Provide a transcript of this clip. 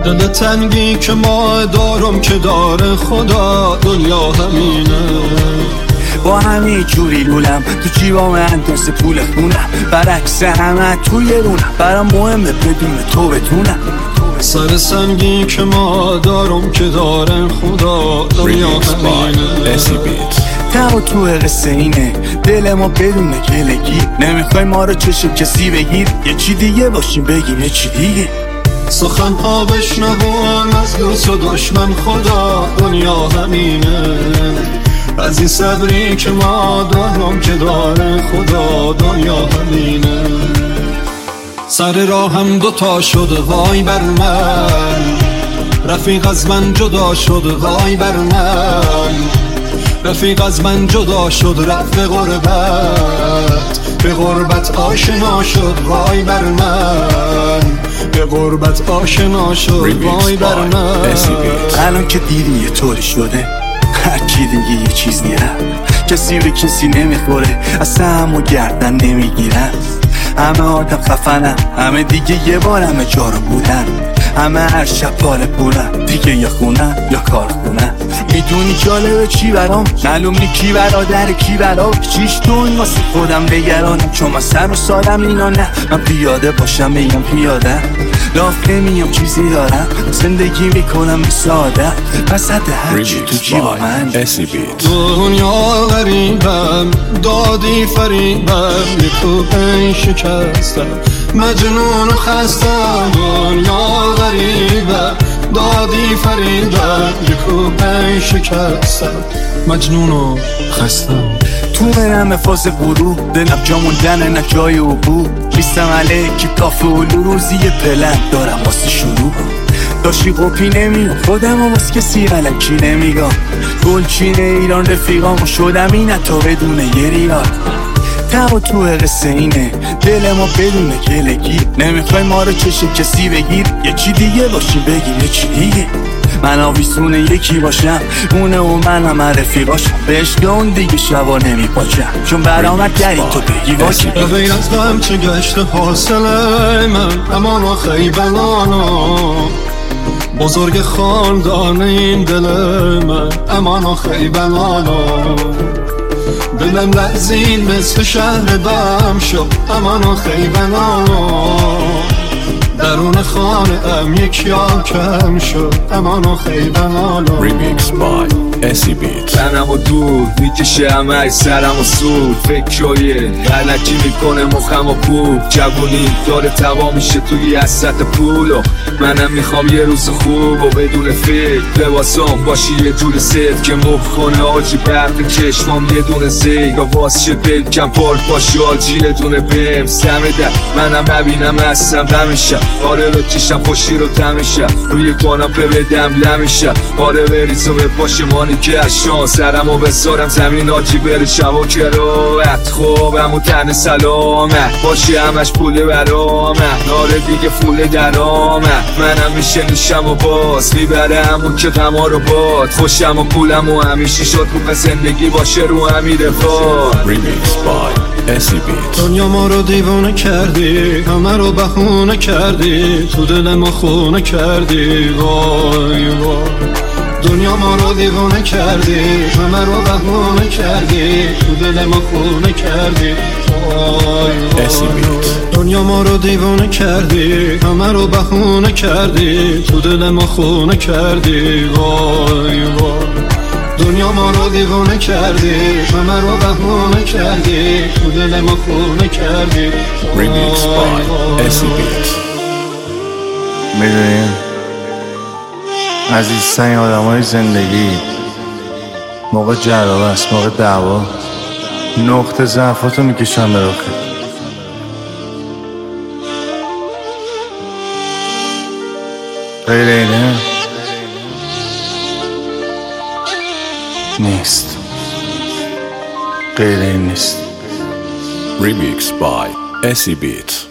دل تنگی که ما دارم که داره خدا، دنیا همینه. با همین جوری لولم تو جیبام انداز پول خونم، برعکس همه توی رونم، برام مهمه بدون تو بتونم. سر سنگی که ما دارم که داره خدا، دنیا همینه. ته و تو قصه اینه، دل ما بدون گلگی، نمیخوای ما رو چشم کسی بگیر، یه چی دیگه باشیم بگیم یه چی دیگه. سخن ها بشنوان از دوست و دشمن خدا، دنیا همینه. از این صبری که ما دارم که داره خدا، دنیا همینه. سر راه هم دوتا شد وای بر من، رفیق از من جدا شد وای بر من، رفیق از من جدا شد رفت به غربت، به غربت آشنا شد وای بر من، به غربت آشنا شد وای بر من. الان که دیدی یه طوری شده، هر کی دیگه یه چیز نیره، کسی به کسی نمیخوره، اصلا همو گردن نمیگیرن. همه آدم خفنن، همه دیگه یه بار همه جارو بودن، همه هر شب پاره پولن، دیگه یا خونن یا کار خونن. میدونی جالبه چی برام؟ معلوم نی کی برادر کی برا، چیش دون واسه خودم بگرانم، چون من سر و سالم اینا نه. من پیاده باشم میگم پیاده، لاف نمیام چیزی دارم، زندگی میکنم ساده، پس حد هرچی تو جیبا من. دنیا غریبم، دادی فریبم، یکو پی شکستم، مجنون و خستم. دنیا غریبم، دادی فریبم، یکو پی شکستم، مجنون و خستم. تو برم فاز غروب، دلم جا موندنه نه جای عبور، بیستم علیکی کافه و روزی پلن دارم واسه شروع. داشتی قپی نمیام خودم و واسه کسی علکی نمیگم، گلچین ایران رفیقامو شدم این تا بدون یه ریال. ته و تو قصه اینه، دل ما بدون گلگی، نمیخوای ما رو چشم کسی بگیر، یه چی دیگه باشیم بگیم یه چی دیگه. من آویسونه یکی باشم، اونه و من همه رفیقاشم، به عشق اون دیگه شبا نمیپاچم، چون برامد گریم تو بگی باشی. غیر از غم چه گشت حاصله من، امان و خیبلانا، بزرگ خاندان این دل من، امان و خیبلانا. دلم لرزید مثل شهر بم شد، امان و خیبلانا، درون خانه ام یک یار کم شد، امان و خیبلانا. تنم و دور میکشه همه سرم و سود، فکرهای غلطی میکنه مخم و پول، جوونی داره توا میشه توی حسرت پول، و منم میخوام یه روز خوب و بدون فکر، لباسام باشی یه جور سفت که مخ کنه آجی، برق چشمام یه دونه زیگ، آواز شه بلکم پارک باشه آجی یه دونه بهم سمه در، منم ببینم هستم دمشم، آره رو چشم خوشی رو تمشم، روی کاناپه بدم لمشم، آره بریزم به پاشمانی که از شان، سرمو بذارم زمین آجی بره شب و کراوت، خوابم و تن سلامت باشی همش پول برامت، آره دیگه فول درامت، منم میشه نیشم و باز میبره همون که غما رو باد، خوشم و پولم و همیشه شد رو زندگی باشه رو همین رفاه. دنیا ما رو دیوانه کردی، همه رو بهونه کردی، تو دل ما خونه کردی وای وای. دنیا ما رو دیوانه کردی، همه رو بهونه کردی، تو دل ما خونه کردی وای وای. دنیا ما رو دیوانه کردی، همه رو بهونه کردی، تو دل ما خونه کردی وای وای. دنیا ما رو دیوانه کردی، همه رو بهونه کردی، تو دل ما خونه کردی. میدونین عزیزترین آدم های زندگی موقع جرابه است، موقع دعوا نقطه ضعفاتو میکشن به رخت. غیر اینه نیست، غیر این نیست. Remix by SE Beat.